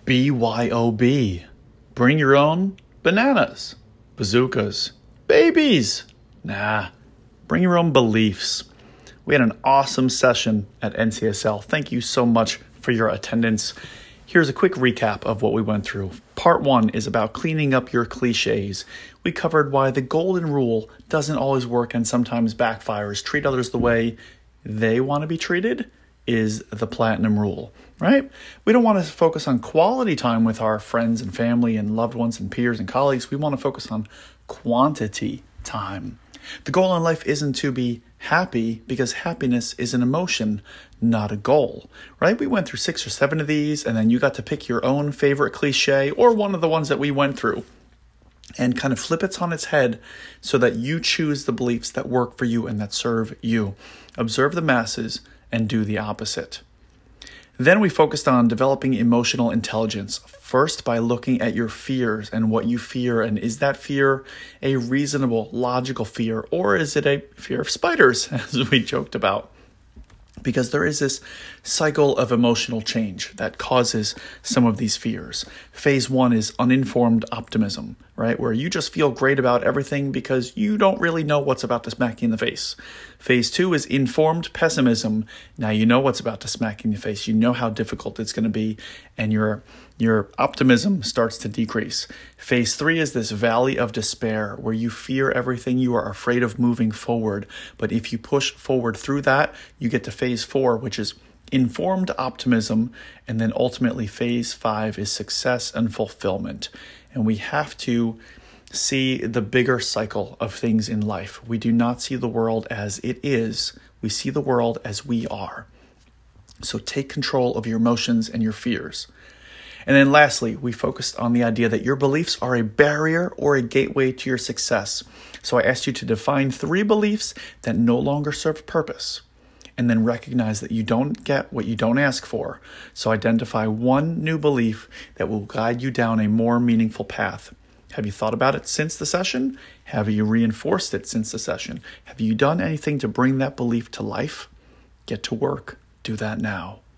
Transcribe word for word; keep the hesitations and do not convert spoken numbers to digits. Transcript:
B Y O B. Bring your own bananas, bazookas, babies. Nah, bring your own beliefs. We had an awesome session at N C S L. Thank you so much for your attendance. Here's a quick recap of what we went through. Part one is about cleaning up your cliches. We covered why the golden rule doesn't always work and sometimes backfires. Treat others the way they want to be treated is the platinum rule, right? We don't want to focus on quality time with our friends and family and loved ones and peers and colleagues. We want to focus on quantity time. The goal in life isn't to be happy because happiness is an emotion, not a goal, right? We went through six or seven of these, and then you got to pick your own favorite cliche or one of the ones that we went through and kind of flip it on its head so that you choose the beliefs that work for you and that serve you. Observe the masses and do the opposite. Then we focused on developing emotional intelligence, first by looking at your fears and what you fear, and is that fear a reasonable, logical fear, or is it a fear of spiders, as we joked about? Because there is this cycle of emotional change that causes some of these fears. Phase one is uninformed optimism, right? Where you just feel great about everything because you don't really know what's about to smack you in the face. Phase two is informed pessimism. Now you know what's about to smack you in the face. You know how difficult it's going to be, and your your optimism starts to decrease. Phase three is this valley of despair where you fear everything. You are afraid of moving forward. But if you push forward through that, you get to phase four, which is informed optimism. And then ultimately phase five is success and fulfillment. And we have to see the bigger cycle of things in life. We do not see the world as it is. We see the world as we are. So take control of your emotions and your fears. And then lastly, we focused on the idea that your beliefs are a barrier or a gateway to your success. So I asked you to define three beliefs that no longer serve purpose, and then recognize that you don't get what you don't ask for. So identify one new belief that will guide you down a more meaningful path. Have you thought about it since the session? Have you reinforced it since the session? Have you done anything to bring that belief to life? Get to work. Do that now.